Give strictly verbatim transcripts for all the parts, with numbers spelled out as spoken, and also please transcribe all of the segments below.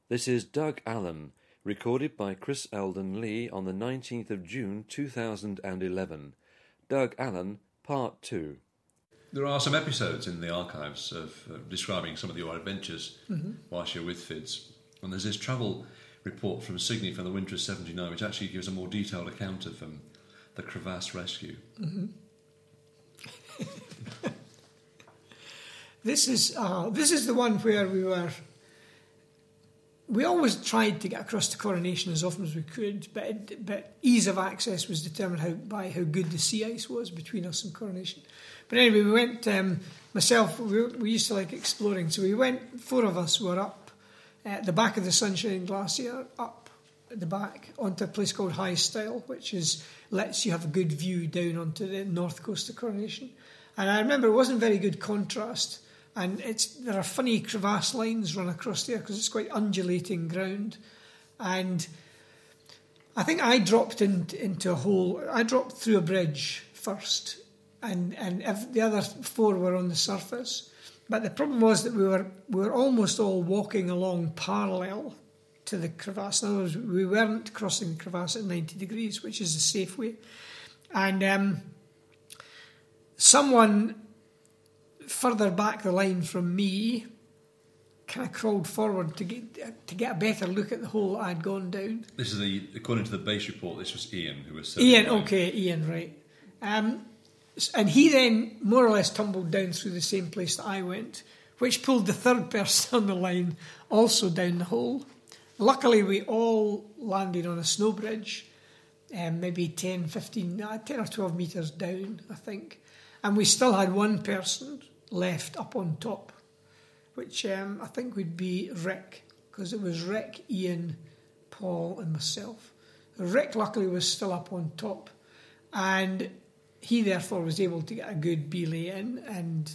This is Doug Allen, recorded by Chris Eldon Lee on the nineteenth of June two thousand eleven. Doug Allen, Part two. There are some episodes in the archives of uh, describing some of your adventures mm-hmm. whilst you're with F I D S. And there's this travel report from Signy from the winter of seventy-nine, which actually gives a more detailed account of um, the crevasse rescue. Mm-hmm. This is uh, this is the one where we were. We always tried to get across to Coronation as often as we could, but it, but ease of access was determined how, by how good the sea ice was between us and Coronation. But anyway, we went. Um, myself, we, we used to like exploring, so we went. Four of us were up at the back of the Sunshine Glacier, up at the back onto a place called High Style, which is lets you have a good view down onto the north coast of Coronation. And I remember it wasn't very good contrast. And it's there are funny crevasse lines run across there because it's quite undulating ground. And I think I dropped in, into a hole. I dropped through a bridge first, and and if the other four were on the surface. But the problem was that we were we were almost all walking along parallel to the crevasse. In other words, we weren't crossing the crevasse at ninety degrees, which is the safe way. And um, someone further back the line from me kind of crawled forward to get to get a better look at the hole I'd gone down. This is the according to the base report. This was Ian who was Ian. Okay, Ian, right. Um, and he then more or less tumbled down through the same place that I went, which pulled the third person on the line also down the hole. Luckily, we all landed on a snow bridge, um, maybe ten, fifteen, uh, ten or twelve metres down, I think. And we still had one person left up on top, which um, I think would be Rick, because it was Rick, Ian, Paul and myself. Rick luckily was still up on top, and he therefore was able to get a good belay in, and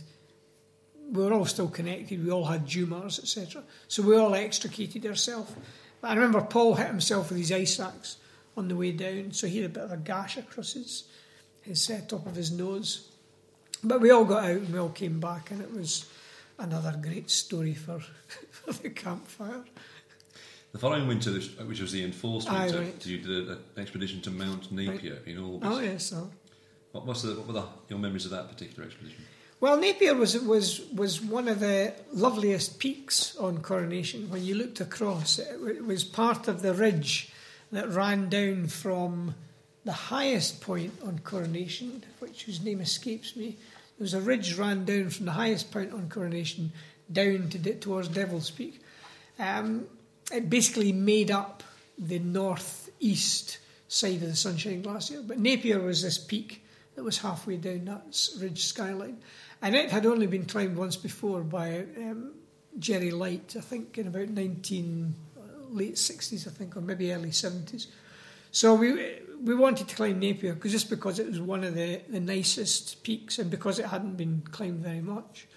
we were all still connected. We all had Jumars, et cetera. So we all extricated ourselves. But I remember Paul hit himself with his ice axe on the way down, so he had a bit of a gash across his, his uh, top of his nose. But we all got out and we all came back, and it was another great story for, for the campfire. The following winter, which was the enforced Aye, winter, right. you did an expedition to Mount Napier right. in August. Oh, yes. So. What, what's the, what were the, your memories of that particular expedition? Well, Napier was was was one of the loveliest peaks on Coronation. When you looked across, it, it was part of the ridge that ran down from the highest point on Coronation, which whose name escapes me. There was a ridge ran down from the highest point on Coronation down to towards Devil's Peak. Um, it basically made up the northeast side of the Sunshine Glacier. But Napier was this peak that was halfway down that ridge skyline. And it had only been climbed once before by um, Jerry Light, I think in about nineteen, late sixties, I think, or maybe early seventies. So we we wanted to climb Napier because just because it was one of the, the nicest peaks and because it hadn't been climbed very much.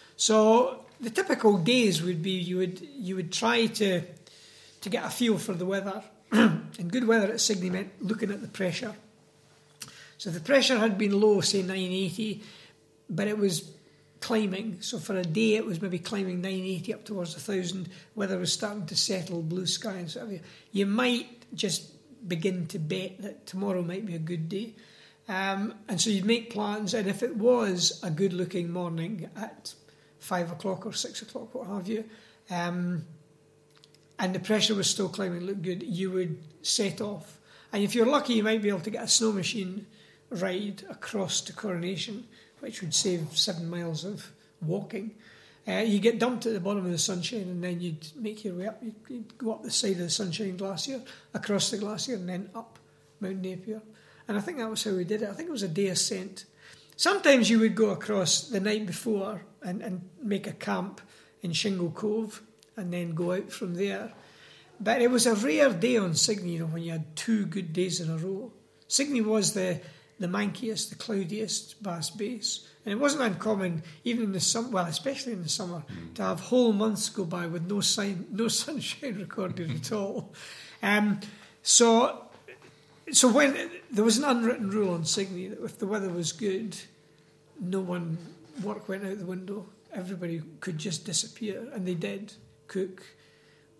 So the typical days would be you would you would try to to get a feel for the weather. And good weather at Signy meant looking at the pressure. So the pressure had been low, say nine eighty, but it was climbing. So for a day it was maybe climbing nine eighty up towards one thousand. Weather was starting to settle, blue sky and so on. You might just begin to bet that tomorrow might be a good day. Um, and so you'd make plans, and if it was a good-looking morning at five o'clock or six o'clock, what have you, um, and the pressure was still climbing, looked good, you would set off. And if you're lucky, you might be able to get a snow machine ride across to Coronation, which would save seven miles of walking. Uh, you get dumped at the bottom of the Sunshine, and then you'd make your way up. You'd, you'd go up the side of the Sunshine Glacier, across the glacier, and then up Mount Napier. And I think that was how we did it. I think it was a day ascent. Sometimes you would go across the night before and, and make a camp in Shingle Cove and then go out from there. But it was a rare day on Signy, you know, when you had two good days in a row. Signy was the, the mankiest, the cloudiest Bass base. And it wasn't uncommon, even in the summer, well, especially in the summer, mm. to have whole months go by with no sign, no sunshine recorded at all. Um, so, so when there was an unwritten rule on Signy that if the weather was good, no one work went out the window. Everybody could just disappear, and they did. Cook,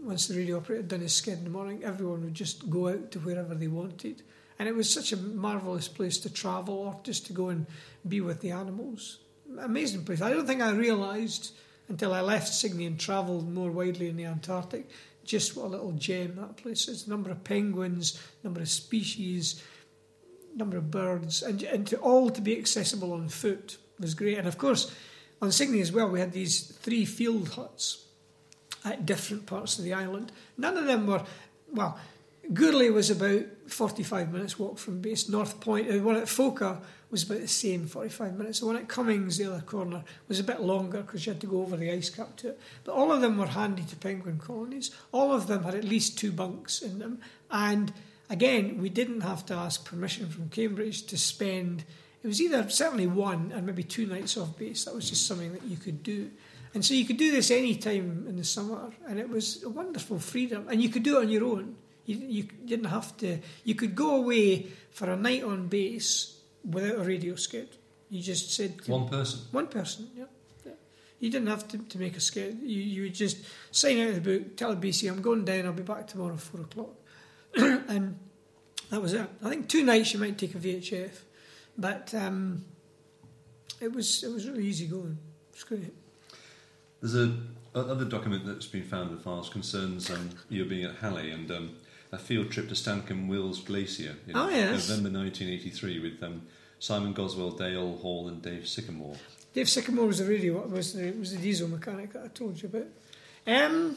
once the radio operator had done his skid in the morning, everyone would just go out to wherever they wanted. And it was such a marvellous place to travel or just to go and be with the animals. Amazing place. I don't think I realised until I left Cygni and travelled more widely in the Antarctic just what a little gem that place is. Number of penguins, number of species, number of birds, and, and to all to be accessible on foot was great. And of course, on Cygni as well, we had these three field huts at different parts of the island. None of them were, well, Gourlay was about forty-five minutes walk from base. North Point, the one at Foka was about the same, forty-five minutes. The one at Cummings, the other corner, was a bit longer because you had to go over the ice cap to it. But all of them were handy to penguin colonies. All of them had at least two bunks in them. And again, we didn't have to ask permission from Cambridge to spend, it was either certainly one and maybe two nights off base. That was just something that you could do. And so you could do this any time in the summer, and it was a wonderful freedom. And you could do it on your own. You, you didn't have to. You could go away for a night on base without a radio skid. You just said one person. One person, yeah. yeah. You didn't have to, to make a skid. You you would just sign out of the book, tell the B C I'm going down. I'll be back tomorrow at four o'clock, and that was it. I think two nights you might take a V H F, but um, it was it was really easy going. It was great. There's a other document that's been found in the files concerns um, you being at Halley and um, a field trip to Stancombe Wills Glacier in oh, yes. November nineteen eighty-three with um, Simon Goswell, Dale Hall and Dave Sycamore. Dave Sycamore was the radio, was the, was the diesel mechanic that I told you about. Um,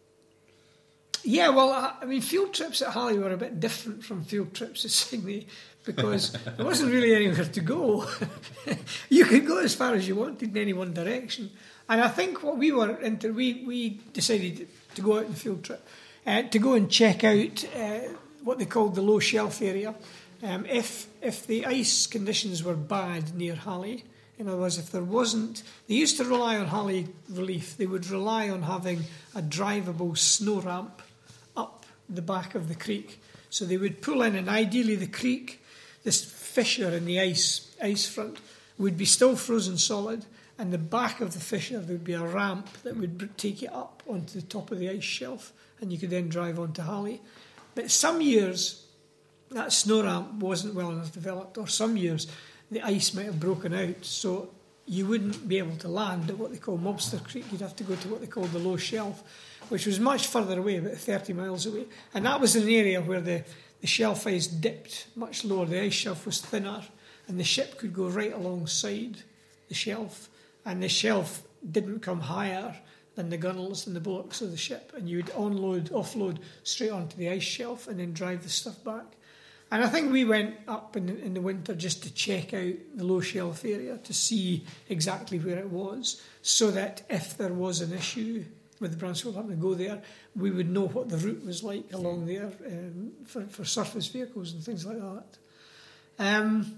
yeah, well, I, I mean, field trips at Halley were a bit different from field trips at Cygni because there wasn't really anywhere to go. You could go as far as you wanted in any one direction. And I think what we were into, we, we decided to go out on the field trip, uh, to go and check out uh, what they called the low shelf area. Um, if if the ice conditions were bad near Halley, in other words, if there wasn't, they used to rely on Halley Relief. They would rely on having a drivable snow ramp up the back of the creek. So they would pull in, and ideally the creek, this fissure in the ice ice front, would be still frozen solid. And the back of the fissure, there would be a ramp that would take you up onto the top of the ice shelf, and you could then drive onto Halley. But some years, that snow ramp wasn't well enough developed, or some years, the ice might have broken out, so you wouldn't be able to land at what they call Mobster Creek. You'd have to go to what they called the low shelf, which was much further away, about thirty miles away. And that was an area where the, the shelf ice dipped much lower. The ice shelf was thinner, and the ship could go right alongside the shelf. And the shelf didn't come higher than the gunnels and the bulwarks of the ship, and you would onload, offload straight onto the ice shelf and then drive the stuff back. And I think we went up in the, in the winter just to check out the low shelf area to see exactly where it was, so that if there was an issue with the Bransfield having to go there, we would know what the route was like along there um, for, for surface vehicles and things like that. Um,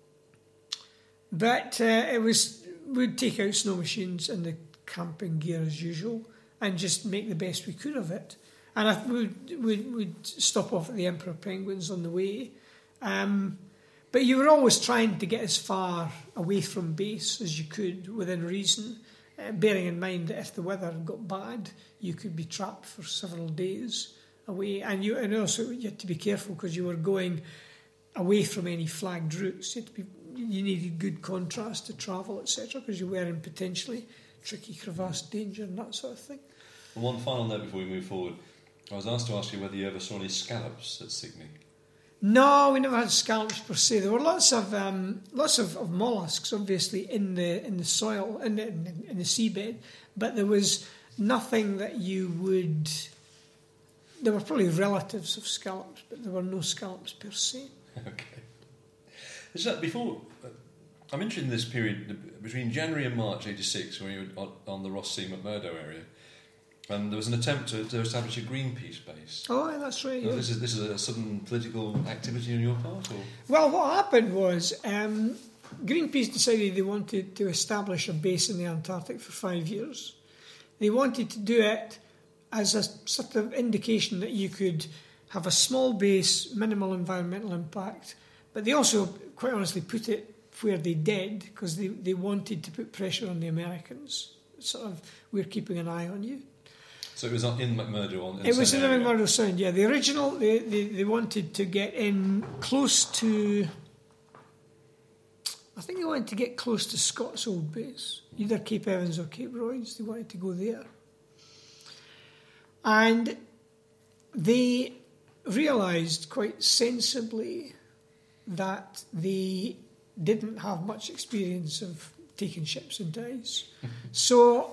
but uh, it was... We'd take out snow machines and the camping gear as usual and just make the best we could of it. And I, we'd, we'd, we'd stop off at the Emperor Penguins on the way. Um, but you were always trying to get as far away from base as you could within reason, uh, bearing in mind that if the weather got bad, you could be trapped for several days away. And, you, and also you had to be careful because you were going away from any flagged routes. You had to be You needed good contrast to travel, et cetera, because you were in potentially tricky crevasse danger and that sort of thing. Well, one final note before we move forward. I was asked to ask you whether you ever saw any scallops at Cygni. No, we never had scallops per se. There were lots of um, lots of, of molluscs, obviously, in the in the soil, in the, in, in the seabed, but there was nothing that you would... There were probably relatives of scallops, but there were no scallops per se. Okay. Is that before? Uh, I'm interested in this period between January and March eighty-six, when you were on, on the Ross C. McMurdo area, and there was an attempt to, to establish a Greenpeace base. Oh, yeah, that's right. Yeah. This is this is a sudden political activity on your part, or? Well, what happened was um, Greenpeace decided they wanted to establish a base in the Antarctic for five years. They wanted to do it as a sort of indication that you could have a small base, minimal environmental impact. But they also, quite honestly, put it where they did because they, they wanted to put pressure on the Americans. Sort of, we're keeping an eye on you. So it was on- in McMurdo on. In It was in the area. McMurdo Sound, yeah. The original, they, they, they wanted to get in close to, I think they wanted to get close to Scott's old base, either Cape Evans or Cape Royds. They wanted to go there. And they realised quite sensibly that they didn't have much experience of taking ships into ice. So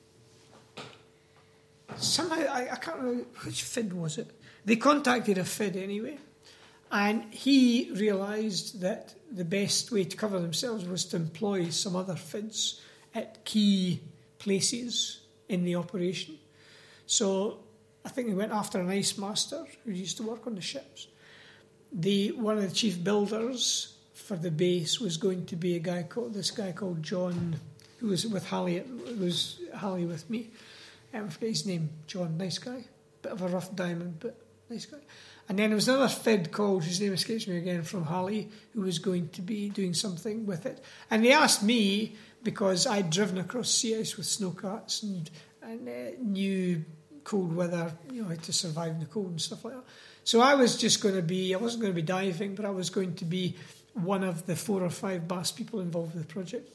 somehow, I, I can't remember, which F I D was it? They contacted a F I D anyway, and he realised that the best way to cover themselves was to employ some other F I Ds at key places in the operation. So I think they went after an ice master who used to work on the ships. The one of the chief builders for the base was going to be a guy called this guy called John, who was with Halley. Who was Halley with me. I forget his name. John, nice guy, bit of a rough diamond, but nice guy. And then there was another F I D called, whose name escapes me again, from Halley, who was going to be doing something with it. And they asked me, because I'd driven across sea ice with snowcats and and uh, knew cold weather, you know, how to survive in the cold and stuff like that. So I was just going to be, I wasn't going to be diving, but I was going to be one of the four or five B A S people involved with the project.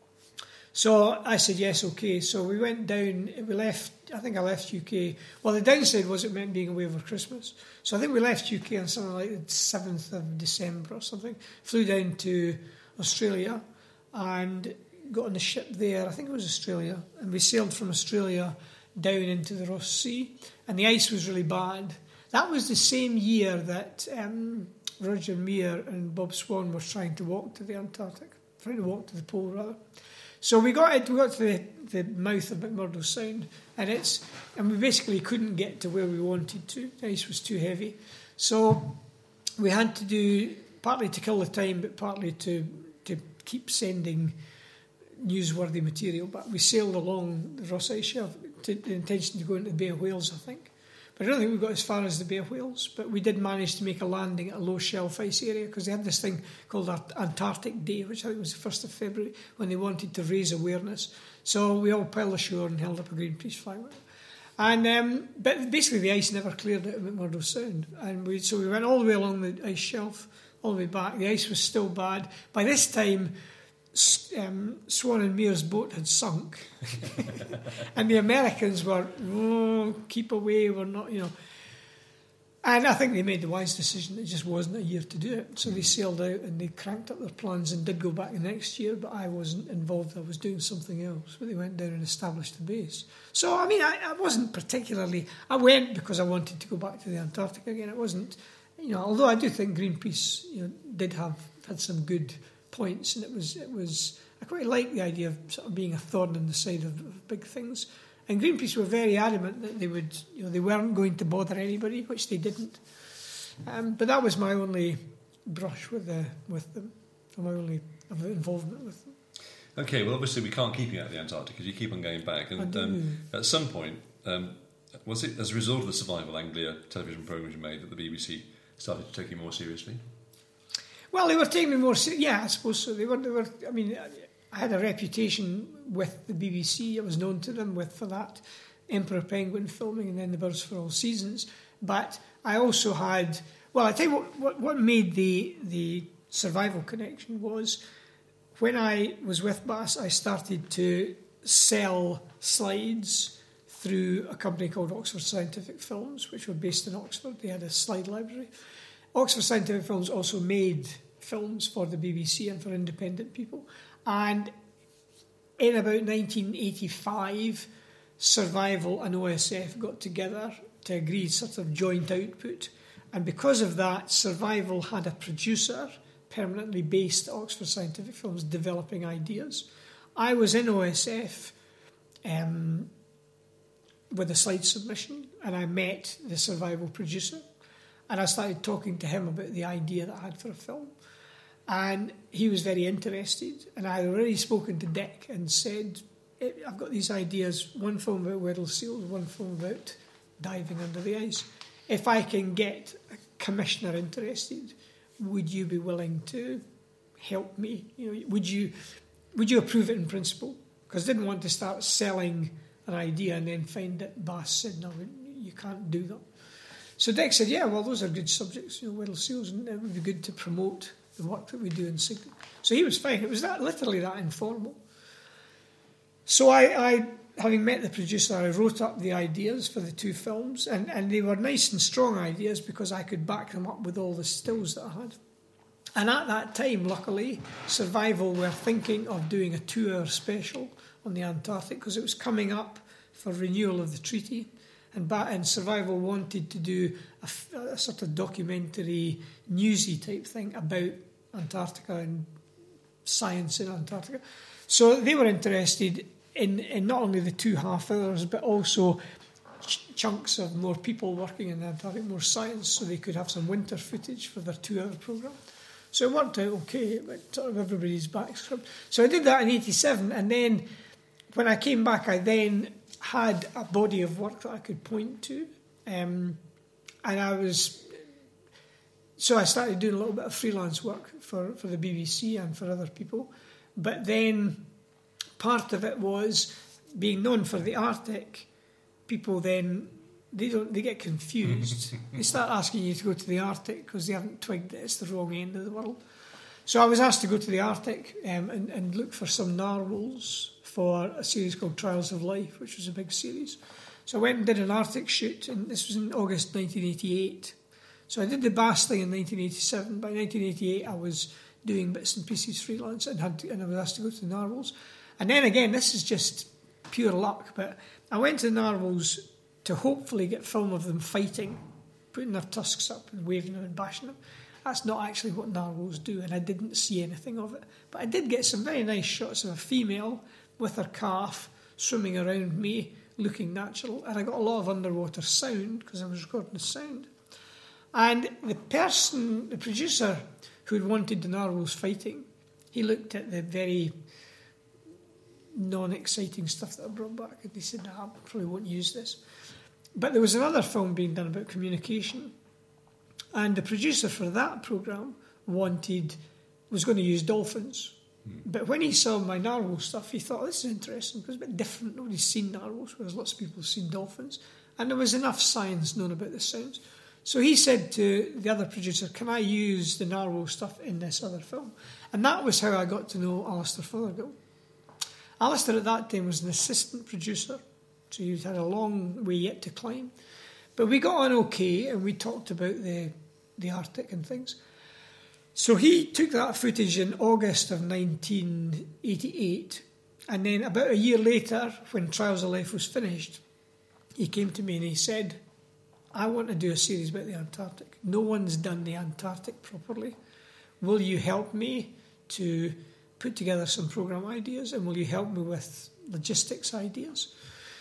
So I said, yes, okay. So we went down, we left, I think I left U K. Well, the downside was it meant being away over Christmas. So I think we left U K on something like the seventh of December or something, flew down to Australia and got on the ship there, I think it was Australia, and we sailed from Australia down into the Ross Sea, and the ice was really bad. That was the same year that um, Roger Meir and Bob Swan were trying to walk to the Antarctic, trying to walk to the pole, rather. So we got it, we got to the, the mouth of McMurdo Sound, and it's and we basically couldn't get to where we wanted to. The ice was too heavy. So we had to do, partly to kill the time, but partly to, to keep sending newsworthy material. But we sailed along the Ross Ice Shelf to the intention to go into the Bay of Whales, I think. But I don't think we got as far as the Bay of Whales, but we did manage to make a landing at a low shelf ice area because they had this thing called Antarctic Day, which I think was the first of February, when they wanted to raise awareness. So we all piled ashore and held up a Greenpeace flag. And um, but basically the ice never cleared out of McMurdo Sound. And we, so we went all the way along the ice shelf, all the way back. The ice was still bad. By this time, Um, Swan and Meir's boat had sunk, and the Americans were, oh, keep away, we're not, you know. And I think they made the wise decision. It just wasn't a year to do it, so they sailed out and they cranked up their plans and did go back the next year. But I wasn't involved; I was doing something else. But they went down and established the base. So I mean, I, I wasn't particularly. I went because I wanted to go back to the Antarctic again. It wasn't, you know. Although I do think Greenpeace, you know, did have had some good points, and it was it was I quite like the idea of sort of being a thorn in the side of, of big things. And Greenpeace were very adamant that they would, you know, they weren't going to bother anybody, which they didn't. Um, but that was my only brush with the with them, my only involvement with them. Okay, well, obviously we can't keep you out of the Antarctic because you keep on going back, and um, at some point, um, was it as a result of the Survival Anglia television programmes you made that the B B C started to take you more seriously? Well, they were taking me more seriously. Yeah, I suppose so. They were. They were. I mean, I had a reputation with the B B C. I was known to them with for that Emperor Penguin filming, and then the Birds for All Seasons. But I also had. Well, I tell you what. What, what made the the survival connection was when I was with B A S. I started to sell slides through a company called Oxford Scientific Films, which were based in Oxford. They had a slide library. Oxford Scientific Films also made films for the B B C and for independent people. And in about nineteen eighty-five, Survival and O S F got together to agree sort of joint output. And because of that, Survival had a producer permanently based at Oxford Scientific Films developing ideas. I was in O S F um, with a slide submission, and I met the Survival producer. And I started talking to him about the idea that I had for a film. And he was very interested. And I had already spoken to Dick and said, I've got these ideas, one film about Weddell seals, one film about diving under the ice. If I can get a commissioner interested, would you be willing to help me? You know, would you would you approve it in principle? Because I didn't want to start selling an idea and then find that Bass said, no, you can't do that. So Dick said, yeah, well, those are good subjects, you know, Weddell seals, and it would be good to promote the work that we do in Cygnet. So he was fine. It was that literally that informal. So I, I, having met the producer, I wrote up the ideas for the two films, and, and they were nice and strong ideas because I could back them up with all the stills that I had. And at that time, luckily, Survival were thinking of doing a two-hour special on the Antarctic because it was coming up for renewal of the treaty. And, and Survival wanted to do a, a sort of documentary, newsy type thing about Antarctica and science in Antarctica. So they were interested in, in not only the two half hours, but also ch- chunks of more people working in the Antarctic, more science, so they could have some winter footage for their two-hour programme. So it worked out okay, but sort of everybody's back script. So I did that in eighty-seven, and then when I came back, I then had a body of work that I could point to, um, and I was so I started doing a little bit of freelance work for, for the B B C and for other people. But then part of it was being known for the Arctic. People then they don't they get confused. They start asking you to go to the Arctic because they haven't twigged that it's the wrong end of the world. So I was asked to go to the Arctic um, and, and look for some narwhals for a series called Trials of Life, which was a big series. So I went and did an Arctic shoot, and this was in August nineteen eighty-eight. So I did the Bass thing in nineteen eighty-seven. By nineteen eighty-eight, I was doing bits and pieces freelance and had to, and I was asked to go to the narwhals. And then again, this is just pure luck, but I went to the narwhals to hopefully get film of them fighting, putting their tusks up and waving them and bashing them. That's not actually what narwhals do, and I didn't see anything of it. But I did get some very nice shots of a female with her calf swimming around me, looking natural, and I got a lot of underwater sound because I was recording the sound. And the person, the producer who had wanted the narwhals fighting, he looked at the very non-exciting stuff that I brought back, and he said, nah, I probably won't use this. But there was another film being done about communication, and the producer for that programme wanted was going to use dolphins. Mm. But when he saw my narwhal stuff, he thought, this is interesting, because it's a bit different. Nobody's seen narwhals, whereas lots of people have seen dolphins. And there was enough science known about the sounds. So he said to the other producer, can I use the narwhal stuff in this other film? And that was how I got to know Alistair Fothergill. Alistair at that time was an assistant producer, so he had a long way yet to climb. But we got on okay, and we talked about the, the Arctic and things. So he took that footage in August of nineteen eighty-eight, and then about a year later, when Trials of Life was finished, he came to me and he said, I want to do a series about the Antarctic. No one's done the Antarctic properly. Will you help me to put together some programme ideas, and will you help me with logistics ideas?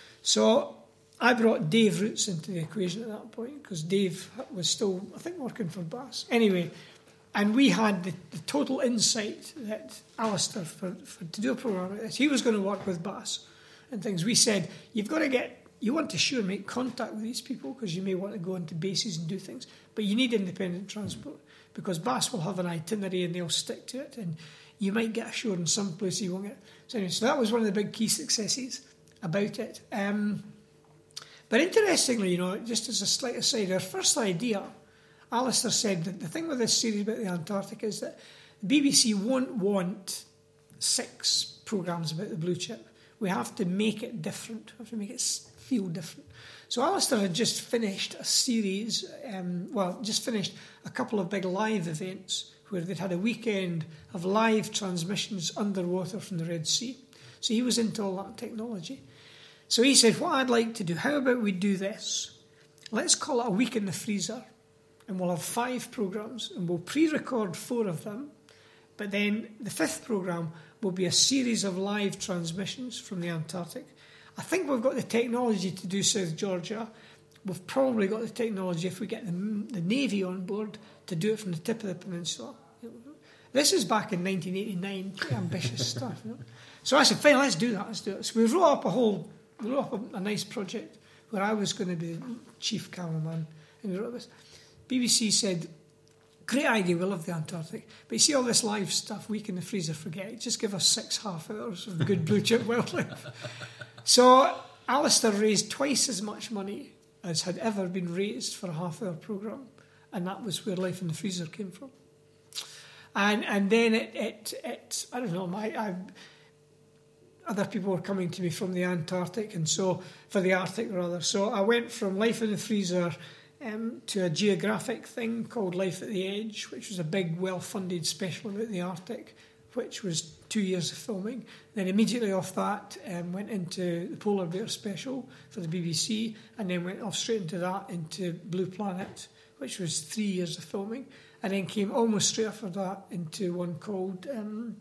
So I brought Dave Roots into the equation at that point, because Dave was still, I think, working for Bass. Anyway, and we had the, the total insight that Alistair, for, for to do a programme like this, he was going to work with Bass and things. We said, you've got to get, you want to sure make contact with these people, because you may want to go into bases and do things, but you need independent transport, because Bass will have an itinerary and they'll stick to it, and you might get ashore in some place you won't get. So anyway, so that was one of the big key successes about it. Um, but interestingly, you know, just as a slight aside, our first idea, Alistair said that the thing with this series about the Antarctic is that the B B C won't want six programmes about the blue chip. We have to make it different. We have to make it feel different. So Alistair had just finished a series, um, well, just finished a couple of big live events where they'd had a weekend of live transmissions underwater from the Red Sea. So he was into all that technology. So he said, what I'd like to do, how about we do this? Let's call it a week in the freezer, and we'll have five programmes, and we'll pre-record four of them, but then the fifth programme will be a series of live transmissions from the Antarctic. I think we've got the technology to do South Georgia. We've probably got the technology, if we get the, the Navy on board, to do it from the tip of the peninsula. This is back in nineteen eighty-nine, pretty ambitious stuff. You know? So I said, fine, let's do that, let's do it. So we wrote up a whole, we wrote up a, a nice project where I was going to be the chief cameraman, and we wrote this. B B C said, great idea, we love the Antarctic, but you see all this live stuff, week in the freezer, forget it, just give us six half hours of good blue chip wildlife. So Alistair raised twice as much money as had ever been raised for a half-hour programme, and that was where Life in the Freezer came from. And and then it, it, it I don't know, my, I, other people were coming to me from the Antarctic, and so, for the Arctic rather. So I went from Life in the Freezer um, to a geographic thing called Life at the Edge, which was a big, well-funded special about the Arctic, which was two years of filming. Then immediately off that, um, went into the Polar Bear special for the B B C, and then went off straight into that, into Blue Planet, which was three years of filming, and then came almost straight after that into one called um,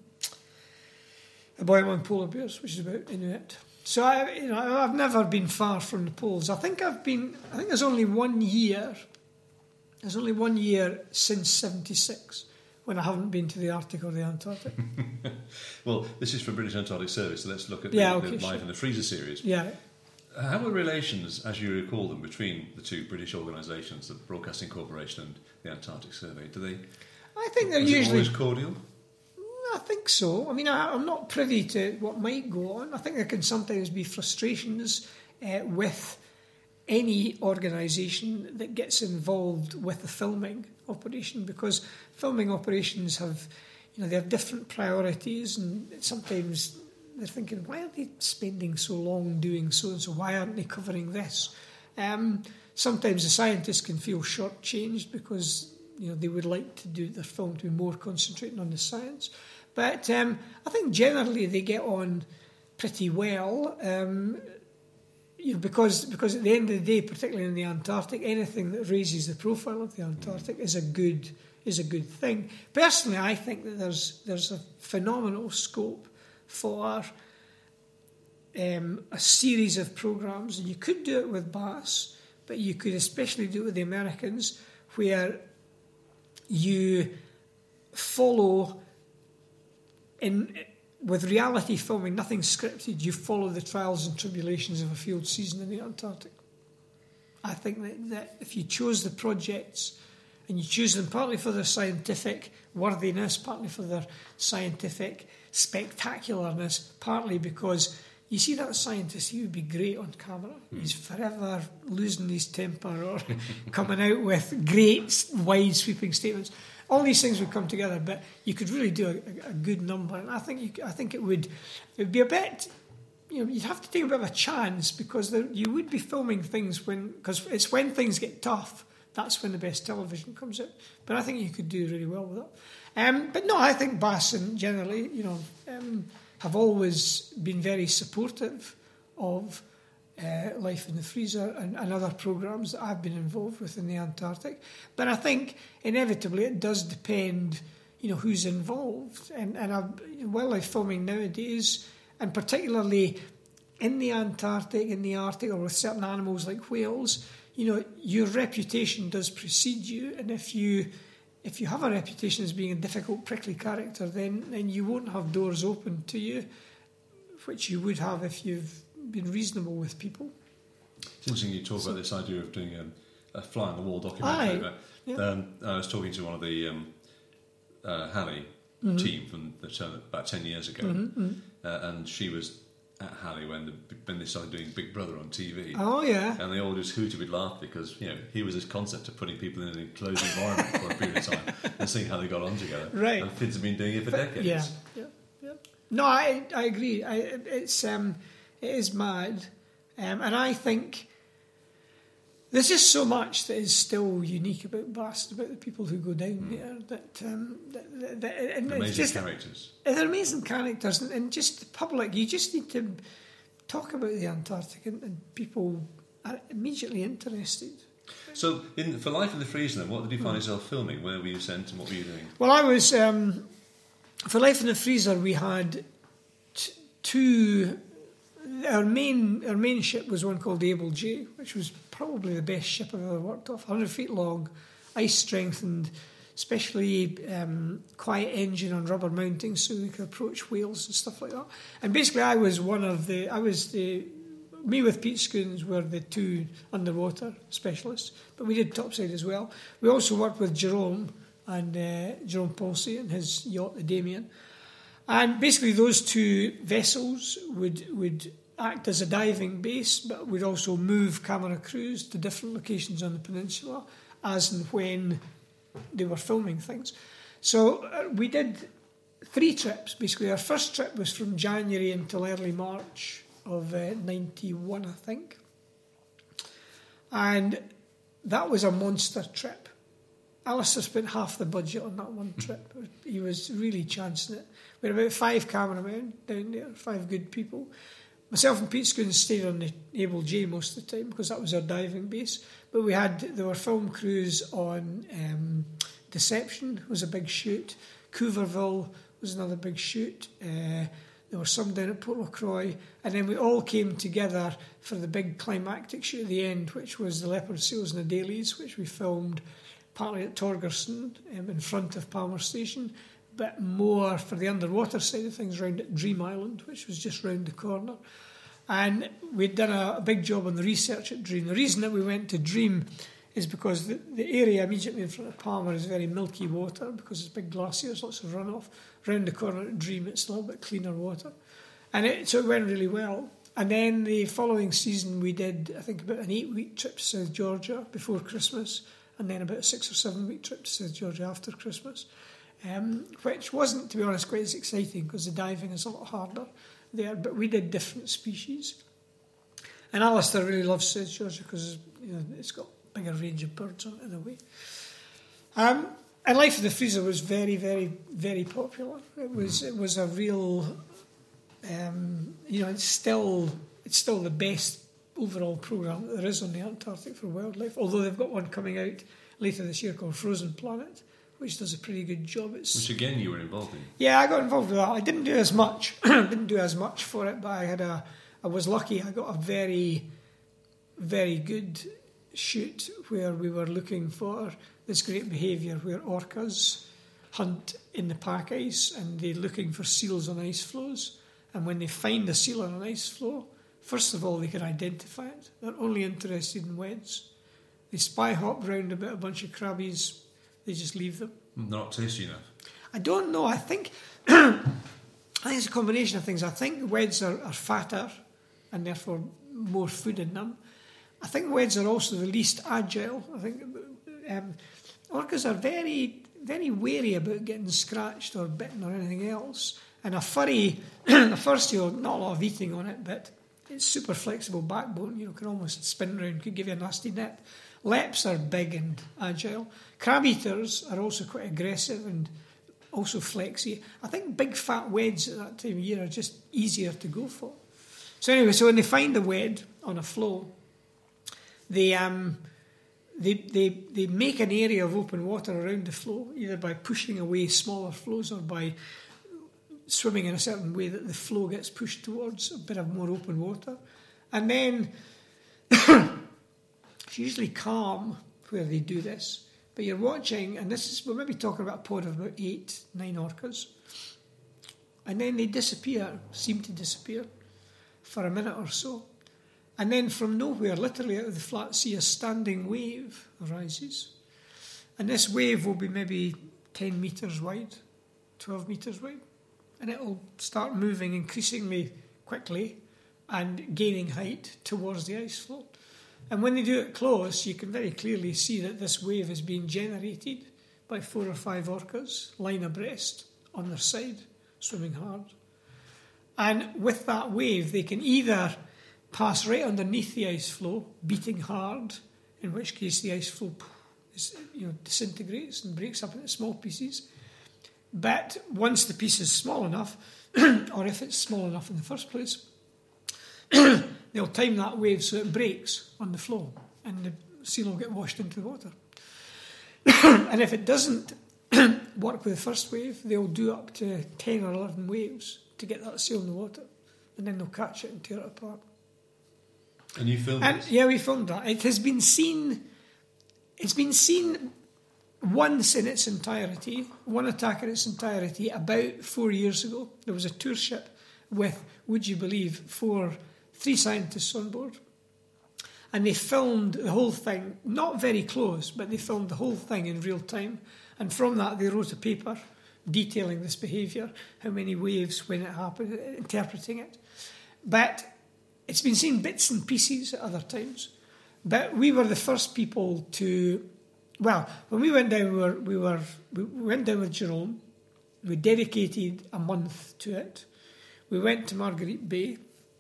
A Boy Among Polar Bears, which is about Inuit. So I, you know, I've never been far from the poles. I think I've been. I think there's only one year. There's only one year since seventy-six when I haven't been to the Arctic or the Antarctic. Well, this is for British Antarctic Service, so let's look at yeah, the, okay, the Life sure. in the Freezer series. Yeah. How were relations, as you recall them, between the two British organisations, the Broadcasting Corporation and the Antarctic Survey? Do they? I think they're was usually it always cordial. I think so. I mean, I, I'm not privy to what might go on. I think there can sometimes be frustrations uh, with any organisation that gets involved with the filming operation, because filming operations have, you know, they have different priorities, and sometimes they're thinking, why are they spending so long doing so and so? Why aren't they covering this? Um, sometimes the scientists can feel shortchanged because, you know, they would like to do their film to be more concentrating on the science. But um, I think generally they get on pretty well. Um, You know, because because at the end of the day, particularly in the Antarctic, anything that raises the profile of the Antarctic is a good is a good thing. Personally, I think that there's there's a phenomenal scope for um, a series of programmes, and you could do it with B A S, but you could especially do it with the Americans, where you follow in. With reality filming, nothing scripted, you follow the trials and tribulations of a field season in the Antarctic. I think that, that if you chose the projects, and you choose them partly for their scientific worthiness, partly for their scientific spectacularness, partly because you see that scientist, he would be great on camera. Mm. He's forever losing his temper or coming out with great, wide-sweeping statements. All these things would come together, but you could really do a, a good number, and I think you, I think it would it would be a bit, you know, you'd have to take a bit of a chance, because there, you would be filming things when, because it's when things get tough, that's when the best television comes out. But I think you could do really well with that. Um, but no, I think B A S and generally, you know, um, have always been very supportive of Uh, Life in the Freezer and, and other programmes that I've been involved with in the Antarctic. But I think inevitably it does depend, you know, who's involved. And, and I've, wildlife filming nowadays, and particularly in the Antarctic, in the Arctic, or with certain animals like whales, you know, your reputation does precede you. And if you if you have a reputation as being a difficult, prickly character, then, then you won't have doors open to you, which you would have if you've been reasonable with people. It's interesting you talk so, about this idea of doing a, a fly-on-the-wall documentary. Aye, yeah. um, I was talking to one of the um, uh, Halley mm-hmm. team from the show about ten years ago, mm-hmm. uh, and she was at Halley when, the, when they started doing Big Brother on T V. Oh, yeah. And they all just hooted with laugh because, you know, he was this concept of putting people in an enclosed environment for a period of time and seeing how they got on together. Right. And kids have been doing it for but, decades. Yeah, yeah, yeah. No, I I agree. I, it's um, it is mad, um, and I think there's just so much that is still unique about B A S, about the people who go down mm. there. That, um, that, that, that and amazing it's just, characters. They're amazing characters, and, and just the public. You just need to talk about the Antarctic, and, and people are immediately interested. So, in, for Life in the Freezer, then, what did you find mm. yourself filming? Where were you sent, and what were you doing? Well, I was um, for Life in the Freezer. We had t- two. Our main our main ship was one called the Able J, which was probably the best ship I've ever worked off. one hundred feet long, ice strengthened, especially um, quiet engine on rubber mounting, so we could approach whales and stuff like that. And basically, I was one of the. I was the. Me with Pete Scoons were the two underwater specialists, but we did topside as well. We also worked with Jerome and uh, Jerome Palsy and his yacht, the Damien. And basically, those two vessels would would act as a diving base, but we'd also move camera crews to different locations on the peninsula as and when they were filming things. So uh, we did three trips, basically. Our first trip was from January until early March of uh, ninety-one, I think. And that was a monster trip. Alistair spent half the budget on that one trip. He was really chancing it. We had about five cameramen down there, five good people. Myself and Pete Scoons stayed on the Able J most of the time because that was our diving base. But we had, there were film crews on um, Deception was a big shoot. Cooverville was another big shoot. Uh, there were some down at Port Lacroix. And then we all came together for the big climactic shoot at the end, which was the Leopard Seals and the Dailies, which we filmed partly at Torgerson um, in front of Palmer Station, but more for the underwater side of things round at Dream Island, which was just round the corner. And we'd done a, a big job on the research at Dream. The reason that we went to Dream is because the, the area immediately in front of Palmer is very milky water because it's big glaciers, lots of runoff. Round the corner at Dream, it's a little bit cleaner water. And it, so it went really well. And then the following season we did, I think, about an eight-week trip to South Georgia before Christmas, and then about a six or seven week trip to South Georgia after Christmas, um, which wasn't, to be honest, quite as exciting because the diving is a lot harder there, but we did different species. And Alistair really loves South Georgia because, you know, it's got a bigger range of birds on it in a way. Um, and Life of the Freezer was very, very, very popular. It was it was a real, um, you know, it's still it's still the best overall programme that there is on the Antarctic for wildlife, although they've got one coming out later this year called Frozen Planet, which does a pretty good job. It's, which again you were involved in. Yeah, I got involved with that. I didn't do as much, didn't do as much for it, but I had a, I was lucky. I got a very, very good shoot where we were looking for this great behaviour where orcas hunt in the pack ice and they're looking for seals on ice floes, and when they find a seal on an ice floe, first of all, they can identify it. They're only interested in weds. They spy hop round about a bunch of crabbies. They just leave them. They're not tasty enough. I don't know. I think I think it's a combination of things. I think weds are, are fatter and therefore more food in them. I think weds are also the least agile. I think um, orcas are very, very wary about getting scratched or bitten or anything else. And a furry, a fur seal, not a lot of eating on it, but it's super flexible backbone, you know, can almost spin around, could give you a nasty nip. Leps are big and agile. Crab eaters are also quite aggressive and also flexy. I think big fat weds at that time of year are just easier to go for. So anyway, so when they find a wed on a floe, they um they they they make an area of open water around the floe, either by pushing away smaller floes or by swimming in a certain way that the flow gets pushed towards a bit of more open water. And then it's usually calm where they do this, but you're watching, and this is, we're maybe talking about a pod of about eight, nine orcas, and then they disappear, seem to disappear for a minute or so. And then from nowhere, literally out of the flat sea, a standing wave arises. And this wave will be maybe ten metres wide, twelve metres wide. And it'll start moving increasingly quickly and gaining height towards the ice floe. And when they do it close, you can very clearly see that this wave is being generated by four or five orcas, line abreast, on their side, swimming hard. And with that wave, they can either pass right underneath the ice floe, beating hard, in which case the ice floe is, you know, disintegrates and breaks up into small pieces. But once the piece is small enough, or if it's small enough in the first place, they'll time that wave so it breaks on the floe and the seal will get washed into the water. And if it doesn't work with the first wave, they'll do up to ten or eleven waves to get that seal in the water, and then they'll catch it and tear it apart. And you filmed and, this? Yeah, we filmed that. It has been seen, it's been seen once in its entirety, one attack in its entirety, about four years ago. There was a tour ship with, would you believe, four, three scientists on board. And they filmed the whole thing, not very close, but they filmed the whole thing in real time. And from that, they wrote a paper detailing this behaviour, how many waves, when it happened, interpreting it. But it's been seen bits and pieces at other times. But we were the first people to, well, when we went down, we were we were we went down with Jerome. We dedicated a month to it. We went to Marguerite Bay.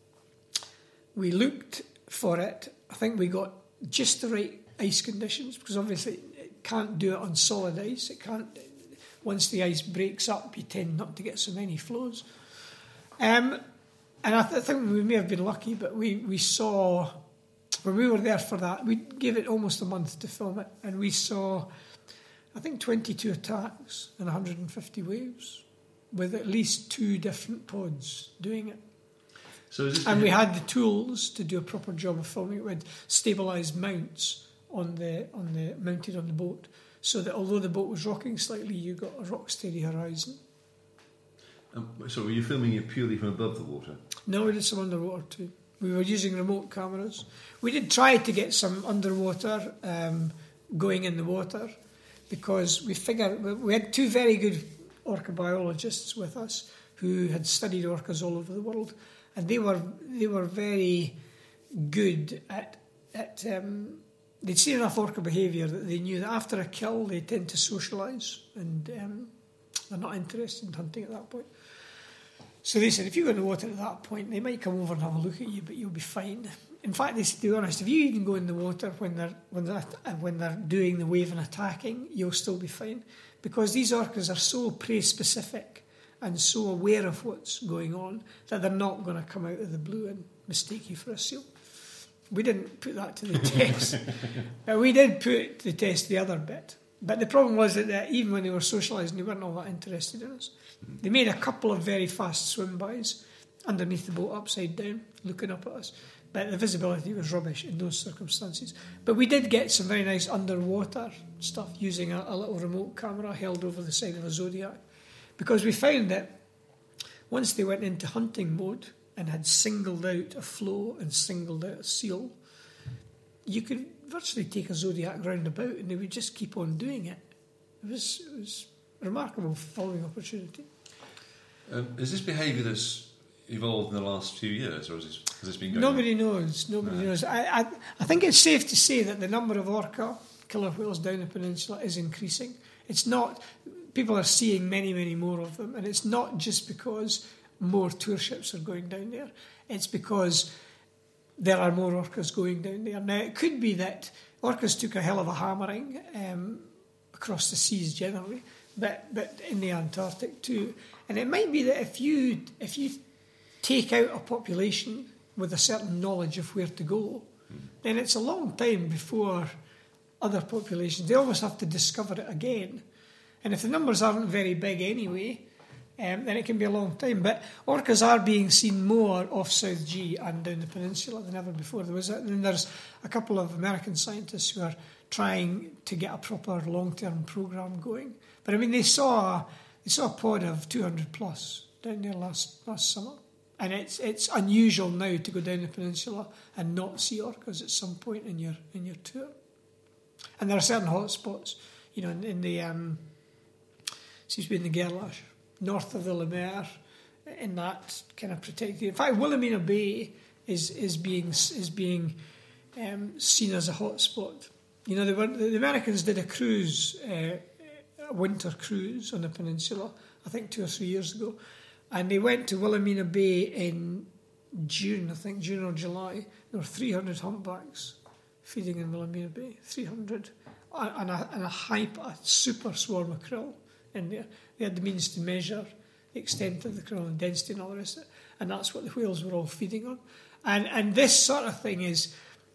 We looked for it. I think we got just the right ice conditions, because obviously it can't do it on solid ice. It can't. Once the ice breaks up, you tend not to get so many flows. Um, and I, th- I think we may have been lucky, but we, we saw, when we were there for that, we gave it almost a month to film it, and we saw, I think, twenty-two attacks and one hundred fifty waves, with at least two different pods doing it. So is this and we had the tools to do a proper job of filming it. We had stabilised mounts on the on the mounted on the boat, so that although the boat was rocking slightly, you got a rock steady horizon. Um, so were you filming it purely from above the water? No, we did some underwater too. We were using remote cameras. We did try to get some underwater um, going in the water, because we figured we had two very good orca biologists with us who had studied orcas all over the world, and they were they were very good at at. Um, they'd seen enough orca behaviour that they knew that after a kill they tend to socialise, and um, they're not interested in hunting at that point. So they said, if you go in the water at that point, they might come over and have a look at you, but you'll be fine. In fact, they said, to be honest, if you even go in the water when they're when they're when they're doing the wave and attacking, you'll still be fine, because these orcas are so prey specific and so aware of what's going on that they're not going to come out of the blue and mistake you for a seal. We didn't put that to the test, but we did put to the test the other bit. But the problem was that uh, even when they were socialising, they weren't all that interested in us. They made a couple of very fast swim-bys underneath the boat, upside down, looking up at us. But the visibility was rubbish in those circumstances. But we did get some very nice underwater stuff using a, a little remote camera held over the side of a Zodiac. Because we found that once they went into hunting mode and had singled out a flow and singled out a seal, you could virtually take a Zodiac round about and they would just keep on doing it. It was, it was a remarkable filming opportunity. Um, is this behaviour that's evolved in the last few years, or is this, has this been going Nobody on? knows. Nobody No. knows. I, I, I think it's safe to say that the number of orca killer whales down the peninsula is increasing. It's not... People are seeing many, many more of them, and it's not just because more tour ships are going down there. It's because there are more orcas going down there. Now, it could be that orcas took a hell of a hammering um, across the seas generally, but but in the Antarctic too. And it might be that if you if you take out a population with a certain knowledge of where to go, mm. then it's a long time before other populations, they almost have to discover it again. And if the numbers aren't very big anyway, um, then it can be a long time. But orcas are being seen more off South G and down the peninsula than ever before. There was a, and there's a couple of American scientists who are trying to get a proper long-term program going. But I mean, they saw they saw a pod of two hundred plus down there last last summer, and it's it's unusual now to go down the peninsula and not see orcas at some point in your in your tour. And there are certain hotspots, you know, in, in the um, seems to be in the Gerlache, north of the Le Maire, in that kind of protected. In fact, Wilhelmina Bay is is being is being um, seen as a hotspot. You know, they were, the Americans did a cruise, uh, a winter cruise on the peninsula, I think two or three years ago, and they went to Wilhelmina Bay in June, I think June or July. There were three hundred humpbacks feeding in Wilhelmina Bay, three hundred, and a, and a hype, a super swarm of krill in there. They had the means to measure the extent of the krill and density and all the rest of it, and that's what the whales were all feeding on. And and this sort of thing is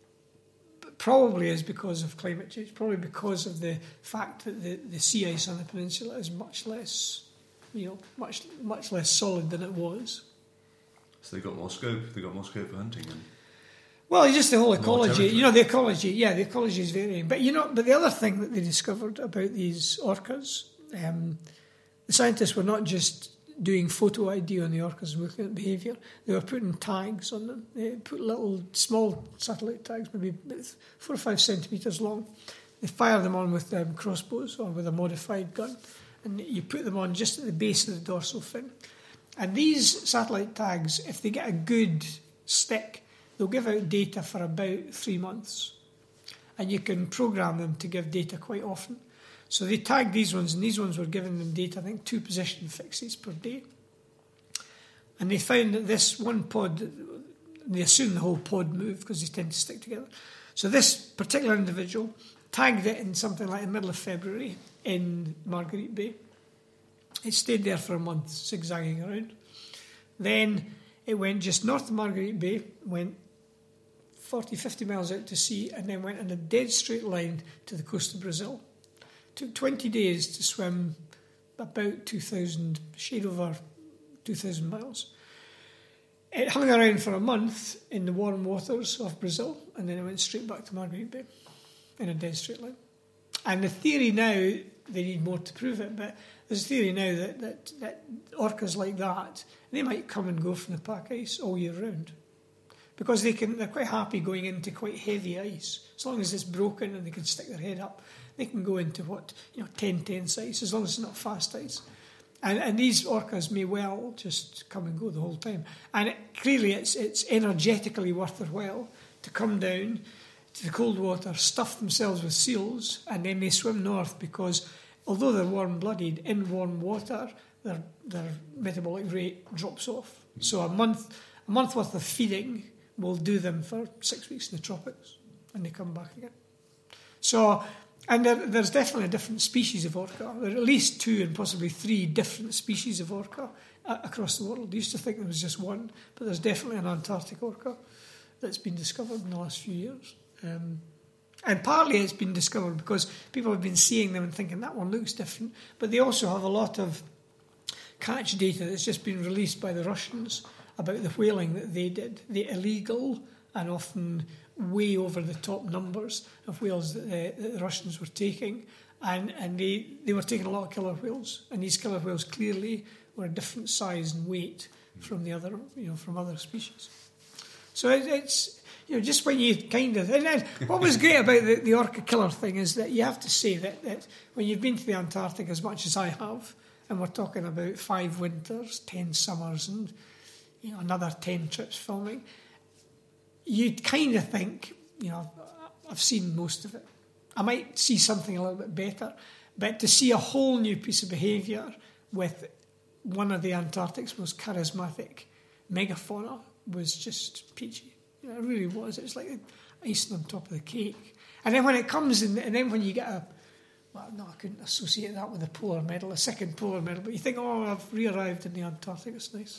probably is because of climate change, probably because of the fact that the, the sea ice on the peninsula is much less, you know, much much less solid than it was. So they got more scope. They got more scope for hunting. And well, just the whole ecology. You know, the ecology. Yeah, the ecology is varying. But you know, but the other thing that they discovered about these orcas, um, the scientists were not just doing photo I D on the orcas and looking at behaviour. They were putting tags on them. They put little small satellite tags, maybe four or five centimetres long. They fire them on with um, crossbows or with a modified gun, and you put them on just at the base of the dorsal fin. And these satellite tags, if they get a good stick, they'll give out data for about three months. And you can program them to give data quite often. So they tagged these ones, and these ones were giving them data, I think, two position fixes per day. And they found that this one pod, they assume the whole pod moved because they tend to stick together. So this particular individual tagged it in something like the middle of February in Marguerite Bay. It stayed there for a month, zigzagging around. Then it went just north of Marguerite Bay, went forty, fifty miles out to sea, and then went in a dead straight line to the coast of Brazil. It took twenty days to swim about two thousand, shade over two thousand miles. It hung around for a month in the warm waters of Brazil, and then it went straight back to Marguerite Bay in a dead straight line. And the theory now, they need more to prove it, but there's a theory now that, that, that orcas like that, they might come and go from the pack ice all year round. Because they can, they're quite happy going into quite heavy ice. As long as it's broken and they can stick their head up, they can go into what, you know, ten tenths ice, as long as it's not fast ice. And, and these orcas may well just come and go the whole time. And it, clearly it's it's energetically worth their while to come down to the cold water, stuff themselves with seals, and then they swim north because although they're warm-blooded, in warm water, their their metabolic rate drops off. So a month a month worth of feeding will do them for six weeks in the tropics, and they come back again. So, and there, there's definitely a different species of orca. There are at least two and possibly three different species of orca uh, across the world. I used to think there was just one, but there's definitely an Antarctic orca that's been discovered in the last few years. Um, and partly it's been discovered because people have been seeing them and thinking that one looks different, but they also have a lot of catch data that's just been released by the Russians about the whaling that they did, the illegal and often way over the top numbers of whales that the, that the Russians were taking, and, and they, they were taking a lot of killer whales, and these killer whales clearly were a different size and weight from the other, you know, from other species. So it, it's, you know, just when you kind of, and then what was great about the, the orca killer thing is that you have to say that, that when you've been to the Antarctic as much as I have, and we're talking about five winters, ten summers, and you know, another ten trips filming, you'd kind of think, you know, I've seen most of it. I might see something a little bit better, but to see a whole new piece of behaviour with one of the Antarctic's most charismatic megafauna was just peachy. You know, it really was. It was like icing on top of the cake. And then when it comes in, and then when you get a, well, no, I couldn't associate that with a polar medal, a second polar medal, but you think, oh, I've re-arrived in the Antarctic, it's nice.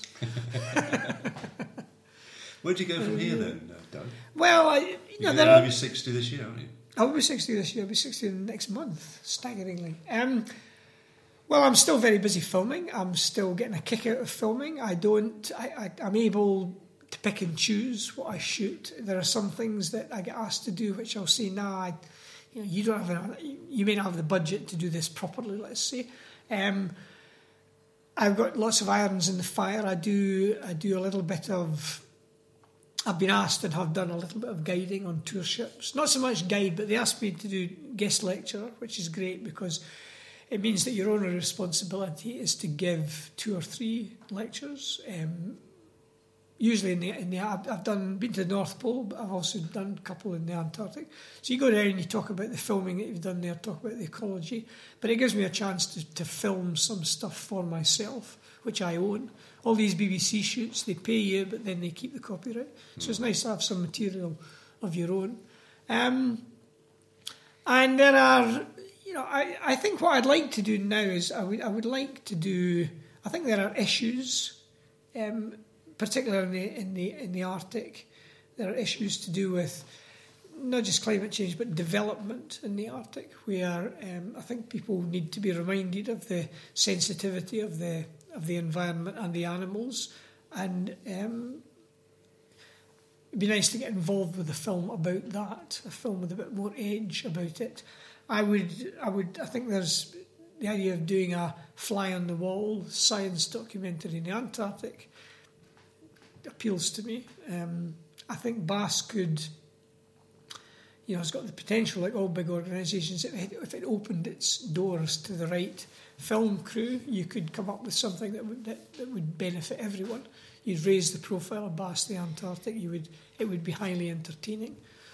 Where'd you go from here then, Doug? Well, I, you You're know, going to be sixty this year, aren't you? I'll be sixty this year. I'll be sixty next month, staggeringly. Um, well, I'm still very busy filming. I'm still getting a kick out of filming. I don't. I, I, I'm able to pick and choose what I shoot. There are some things that I get asked to do, which I'll say, nah, I, you know, you don't have. A, you may not have the budget to do this properly. Let's say. Um, I've got lots of irons in the fire. I do. I do a little bit of. I've been asked and have done a little bit of guiding on tour ships. Not so much guide, but they asked me to do guest lecture, which is great because it means that your only responsibility is to give two or three lectures. Um, usually in the, in the I've, I've done been to the North Pole, but I've also done a couple in the Antarctic. So you go down and you talk about the filming that you've done there, talk about the ecology, but it gives me a chance to, to film some stuff for myself, which I own. All these B B C shoots, they pay you, but then they keep the copyright. Mm. So it's nice to have some material of your own. Um, and there are, you know, I, I think what I'd like to do now is I would I would like to do. I think there are issues, um, particularly in the in the Arctic. There are issues to do with not just climate change but development in the Arctic, where um, I think people need to be reminded of the sensitivity of the. of the environment and the animals, and um, it'd be nice to get involved with a film about that, a film with a bit more edge about it. I would, I would, I think there's the idea of doing a fly on the wall science documentary in the Antarctic appeals to me. Um, I think B A S could, you know, it's got the potential, like all big organisations, if it, if it opened its doors to the right film crew, you could come up with something that would that, that would benefit everyone. you'd raise the profile of Bass the Antarctic, you would it would be highly entertaining.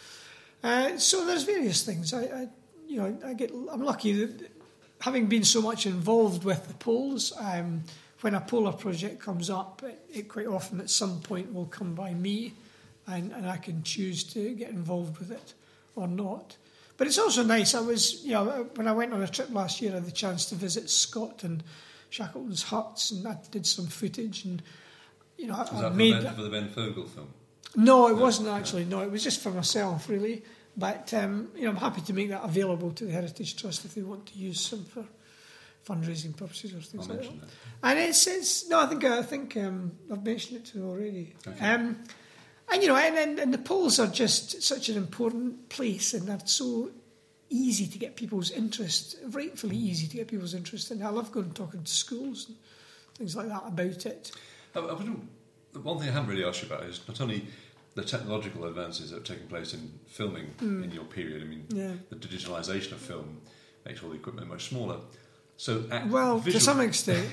Uh, so there's various things. I, I you know I get I'm lucky that having been so much involved with the poles. Um, when a polar project comes up, it, it quite often at some point will come by me, and, and I can choose to get involved with it or not. But it's also nice. I was, you know, when I went on a trip last year, I had the chance to visit Scott and Shackleton's huts, and I did some footage. And you know, was I, that I for, made the ben, for the Ben Fogle film? No, it No, wasn't no. actually. No, it was just for myself, really. But um, you know, I'm happy to make that available to the Heritage Trust if they want to use some for fundraising purposes or things I'll like that. mention that. And it's, it's no, I think I think um, I've mentioned it to you already. Okay. Um, and you know, and, and, and the poles are just such an important place, and they're so easy to get people's interest, rightfully easy to get people's interest. And I love going and talking to schools and things like that about it. I, I wouldn't, the one thing I haven't really asked you about is not only the technological advances that have taken place in filming Mm. in your period. I mean, Yeah. the digitalisation of film makes all the equipment much smaller. So, ac- Well, visual, to some extent,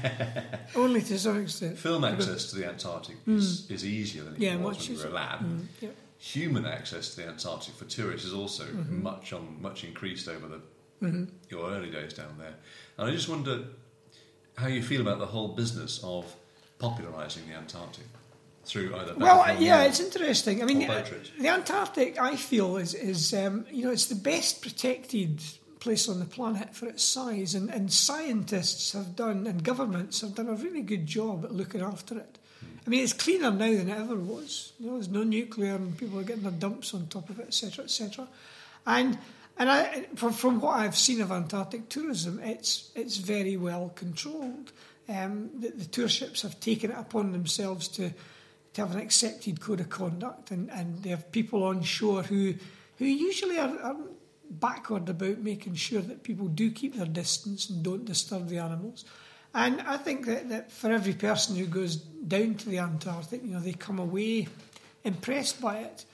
only to some extent. film access to the Antarctic is, is easier than it Yeah, was much when you were a easier. lad. Mm, yeah. Human access to the Antarctic for tourists is also Mm-hmm. much on much increased over the your early days down there. And I just wonder how you feel about the whole business of popularising the Antarctic through either Well, backfilm yeah, or- it's interesting. I mean, or boat trips. the Antarctic, I feel, is is um, you know, it's the best protected place on the planet for its size, and, and scientists have done, and governments have done a really good job at looking after it. I mean, it's cleaner now than it ever was. You know, there's no nuclear, and people are getting their dumps on top of it, et cetera, et cetera. And and I, from, from what I've seen of Antarctic tourism, it's it's very well controlled. Um, the, the tour ships have taken it upon themselves to to have an accepted code of conduct, and, and they have people on shore who who usually are, are backward about making sure that people do keep their distance and don't disturb the animals. And I think that, that for every person who goes down to the Antarctic, you know, they come away impressed by it.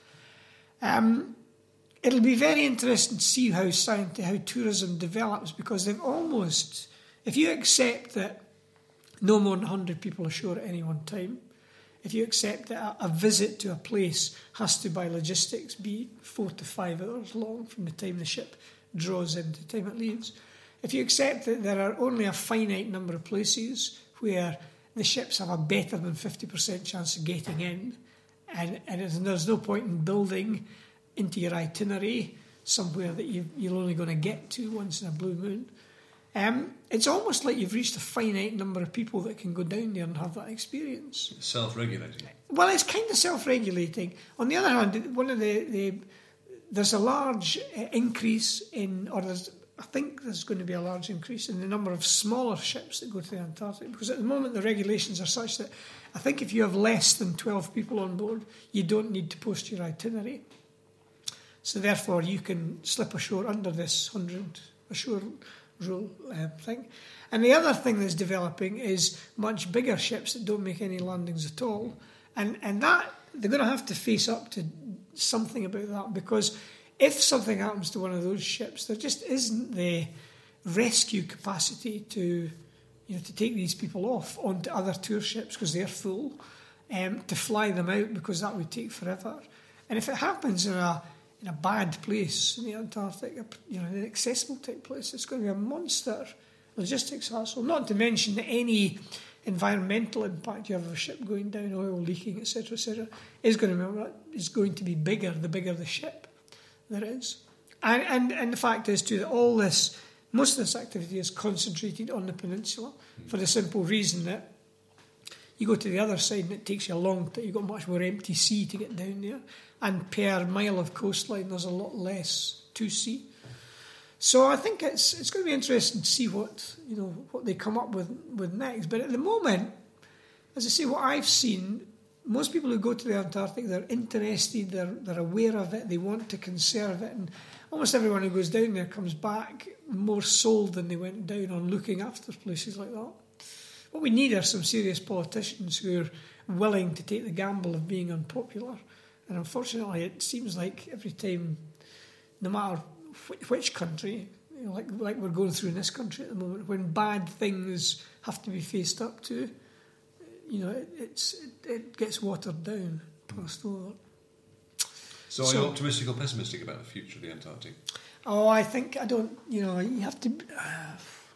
Um, it'll be very interesting to see how science, how tourism develops, because they've almost, if you accept that no more than one hundred people ashore at any one time, if you accept that a, a visit to a place has to, by logistics, be four to five hours long from the time the ship draws in to the time it leaves, if you accept that there are only a finite number of places where the ships have a better than fifty percent chance of getting in, and, and there's no point in building into your itinerary somewhere that you, you're only going to get to once in a blue moon, um, it's almost like you've reached a finite number of people that can go down there and have that experience. Self-regulating. Well, it's kind of self-regulating. On the other hand, one of the, the there's a large uh, increase in, or there's, I think there's going to be a large increase in the number of smaller ships that go to the Antarctic, because at the moment the regulations are such that I think if you have less than twelve people on board, you don't need to post your itinerary. So therefore, you can slip ashore under this one hundred ashore rule uh, thing. And the other thing that's developing is much bigger ships that don't make any landings at all. And and that, they're going to have to face up to something about that, because if something happens to one of those ships, there just isn't the rescue capacity to, you know, to take these people off onto other tour ships because they're full, um, to fly them out because that would take forever. And if it happens in a in a bad place in the Antarctic, you know, an inaccessible type place, it's going to be a monster logistics hassle. Not to mention that any environmental impact you have of a ship going down, oil leaking, et cetera, et cetera, is going to be, is going to be bigger the bigger the ship there is. And, and and the fact is too that all this, most of this activity is concentrated on the peninsula for the simple reason that you go to the other side and it takes you a long time. You've got much more empty sea to get down there, and per mile of coastline there's a lot less to see. So I think it's it's going to be interesting to see what, you know, what they come up with, with next. But at the moment, as I say, what I've seen, most people who go to the Antarctic, they're interested, they're they're aware of it, they want to conserve it, and almost everyone who goes down there comes back more sold than they went down on looking after places like that. What we need are some serious politicians who are willing to take the gamble of being unpopular. And unfortunately, it seems like every time, no matter which country, you know, like like we're going through in this country at the moment, when bad things have to be faced up to, you know, it, it's it, it gets watered down, passed over. So, are you optimistic or pessimistic about the future of the Antarctic? Oh, I think I don't. You know, you have to. Uh,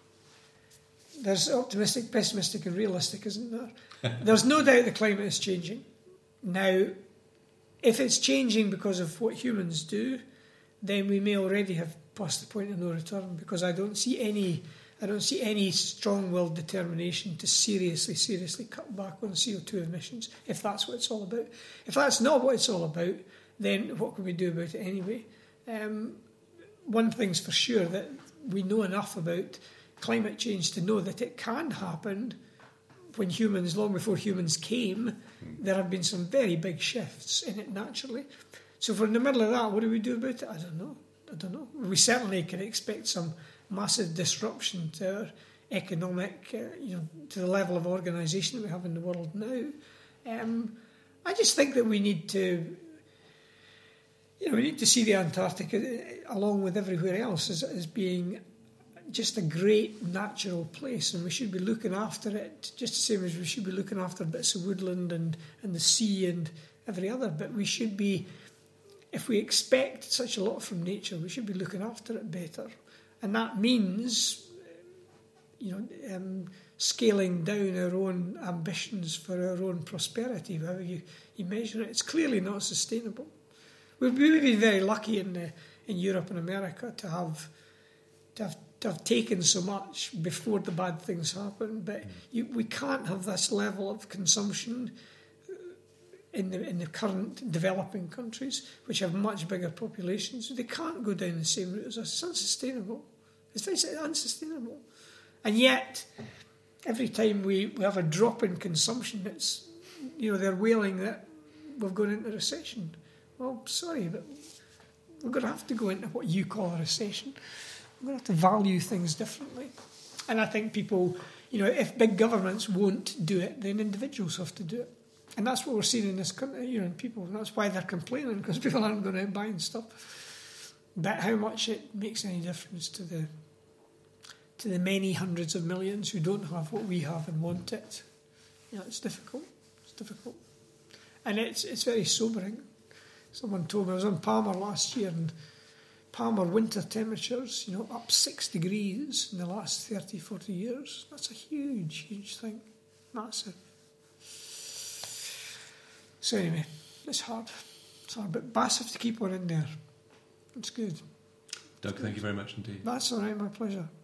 there's optimistic, pessimistic, and realistic, isn't there? There's no doubt the climate is changing. Now, if it's changing because of what humans do, then we may already have passed the point of no return. Because I don't see any, I don't see any strong-willed determination to seriously, seriously cut back on C O two emissions. If that's what it's all about, if that's not what it's all about, then what can we do about it anyway? Um, one thing's for sure, that we know enough about climate change to know that it can happen. When humans, long before humans came, there have been some very big shifts in it naturally. So if we're in the middle of that, what do we do about it? I don't know. I don't know. We certainly can expect some massive disruption to our economic, uh, you know, to the level of organisation that we have in the world now. Um, I just think that we need to, you know, we need to see the Antarctic uh, along with everywhere else as, as being just a great natural place, and we should be looking after it just the same as we should be looking after bits of woodland and, and the sea and every other bit. We should be, if we expect such a lot from nature, we should be looking after it better. And that means, you know, um, scaling down our own ambitions for our own prosperity, however you, you measure it. It's clearly not sustainable. We've been very lucky in the, in Europe and America to have to have to have taken so much before the bad things happen, but you, we can't have this level of consumption in the in the current developing countries, which have much bigger populations. They can't go down the same route as us. It's unsustainable. It's very unsustainable. And yet, every time we, we have a drop in consumption, it's, you know, they're wailing that we've gone into recession. Well, sorry, but we're going to have to go into what you call a recession. We're going to have to value things differently. And I think people, you know, if big governments won't do it, then individuals have to do it. And that's what we're seeing in this country, you know, in people. And that's why they're complaining, because people aren't going out buying stuff. But how much it makes any difference to the to the many hundreds of millions who don't have what we have and want it, you know, it's difficult. It's difficult. And it's it's very sobering. Someone told me, I was on Palmer last year, and Palmer winter temperatures, you know, up six degrees in the last thirty, forty years. That's a huge, huge thing. Massive. So anyway, it's hard. It's hard, but Bass have to keep one in there. It's good. Doug, thank you very much indeed. That's all right, my pleasure.